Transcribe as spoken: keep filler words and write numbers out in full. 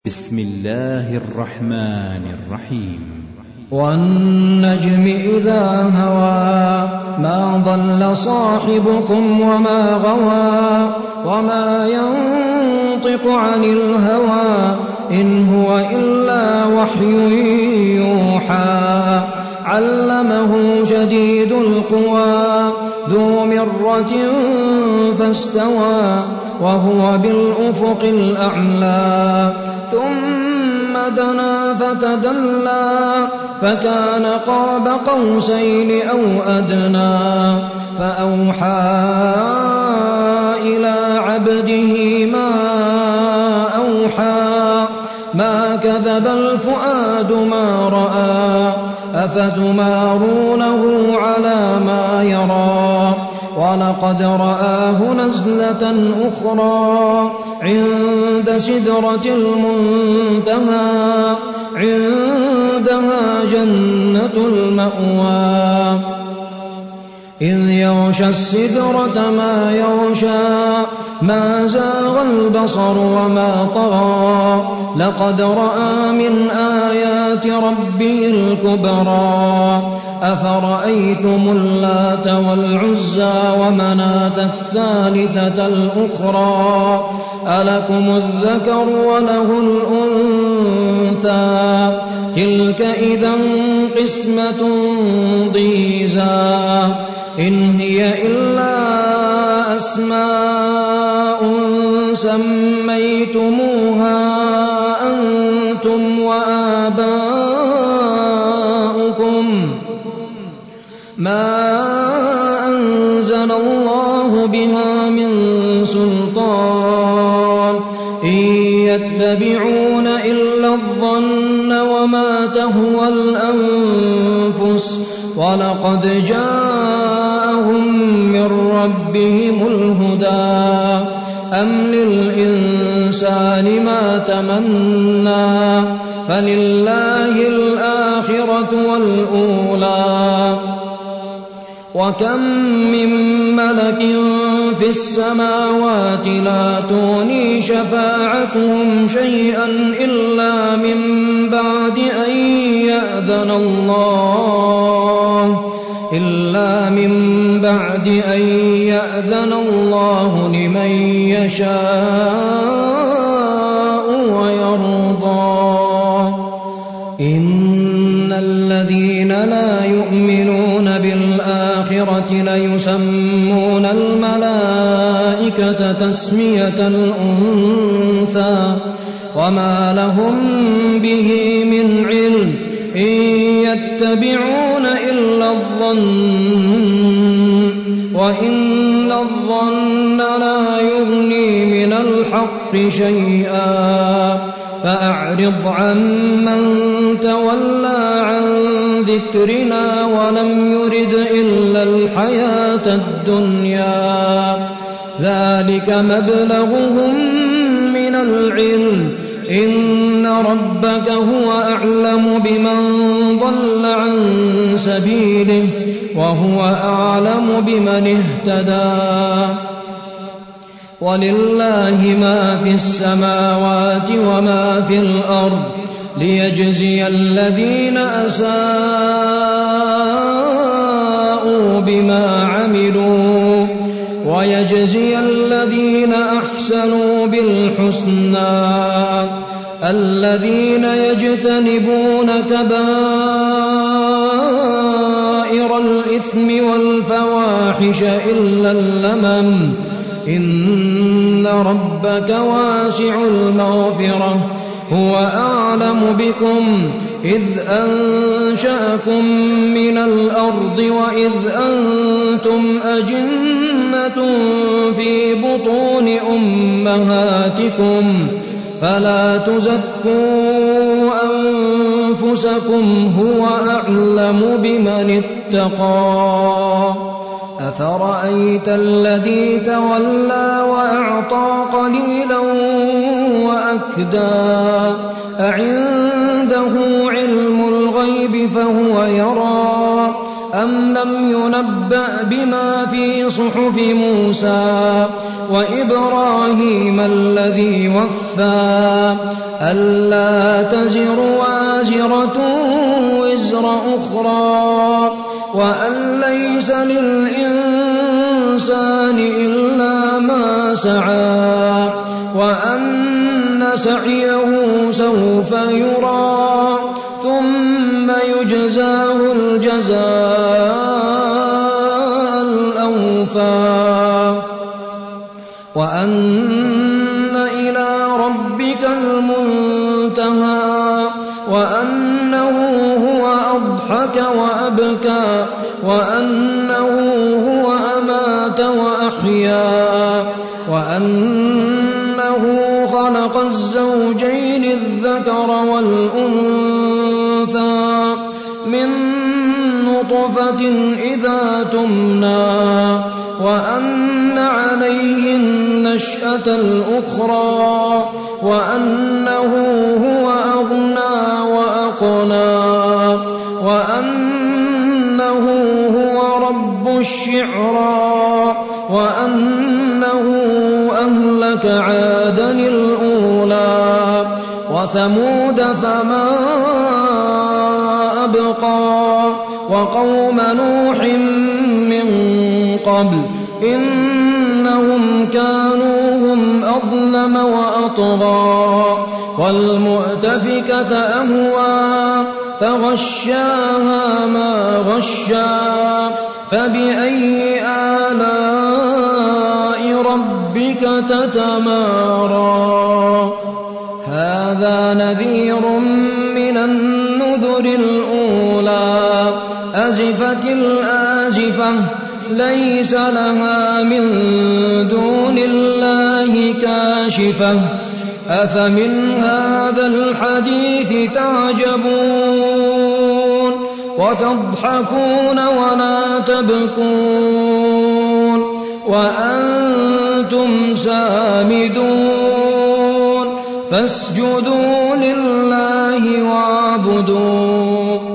بسم الله الرحمن الرحيم. والنجم إذا هوى ما ضل صاحبكم وما غوى وما ينطق عن الهوى إن هو إلا وحي يوحى علمه شديد القوى ذو مرة فاستوى وهو بالأفق الأعلى ثم دنا فتدلى فكان قاب قوسين أو أدنى فأوحى إلى عبده ما أوحى ما كذب الفؤاد ما رأى أفتمارونه على ما يرى ولقد رآه نزلة أخرى عند سدرة المنتهى عندها جنة المأوى إذ يغشى السدرة ما يغشى ما زاغ البصر وما طغى لقد رأى من آيات ربه الكبرى أفرأيتم اللات والعزى ومناة الثالثة الأخرى ألكم الذكر وله الأنثى تلك إذا قسمة ضيزى إن هي إلا أسماء سميتموها أنتم وآباؤكم ما أنزل الله بها من سلطان إن يتبعون إلا الظن وما تهوى الأنفس ولقد جاءهم من ربهم الهدى أم للإنسان ما تمنى فلله الآخرة والأولى وكم من ملك في السماوات لا تغني شفاعتهم شيئا إلا من بعد أن يأذن الله إلا من بعد أن يأذن الله لمن يشاء ويرضى إن الذين لا يؤمنون بالآخرة ليسمون الملائكة تسمية الأنثى وما لهم به من علم إن يتبعون إلا الظن وإن الظن لا يغني من الحق شيئا فأعرض عمن تولى عن ذكرنا ولم يرد إلا الحياة الدنيا ذلك مبلغهم من العلم إن ربك هو أعلم بمن ضل عن سبيله وهو أعلم بمن اهتدى ولله ما في السماوات وما في الأرض ليجزي الذين أساءوا بما عملوا ويجزي الذين أحسنوا بالحسنى الذين يجتنبون كبائر الإثم والفواحش إلا اللمم إن ربك واسع المغفرة هو أعلم بكم إذ أنشأكم من الأرض وإذ أنتم أجنة في بطون أمهاتكم فلا تزكوا أنفسكم هو أعلم بمن اتقى أفرأيت الذي تولى وأعطى قليلا وأكدى أعنده علم الغيب فهو يرى أم لم ينبأ بما في صحف موسى وإبراهيم الذي وفى ألا تزر وازرة وزر أخرى وأن ليس للإنسان إلا ما سعى وأن سعيه سوف يرى ثم يجزاه الجزاء الأوفى وأن إلى ربك المنتهى وأنه هو أضحك وأبكى وأنه هو أمات وأحيا وأنه خلق الزوجين الذكر والأنثى من نطفة إذا تمنى وأن عليه النشأة الأخرى وأنه هو أغنى وأقنى وأنه هو رب الشعرى وأنه أهلك عادا الأولى وثمود فما أبقى وقوم نوح من قبل إنهم كانوا هم أظلم وأطغى والمؤتفكة أهوى فغشاها ما غشا فبأي آلاء ربك تتمارى هذا نذير من النذر الأولى أزفت الآزفة ليس لها من دون الله كاشفة أفمن هذا الحديث تعجبون وتضحكون ولا تبكون وأنتم سامدون فاسجدوا لله واعبدوا